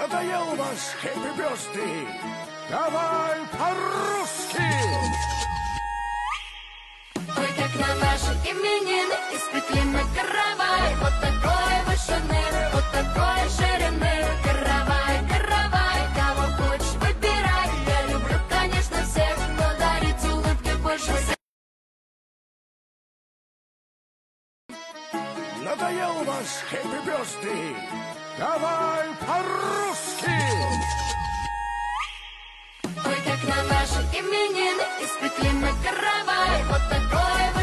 Надоел ваш хэппи бёрсдэй. Давай по-русски. Ой, как на ваши именины испекли мы каравай. Вот такой вышины, вот такой ширины. Каравай, каравай, кого хочешь выбирай. Я люблю, конечно, всех, но дарить улыбки больше всех. Надоел ваш хэппи бёрсдэй. Давай по-русски. Ой, как на ваши именины испекли мы каравай. Вот такой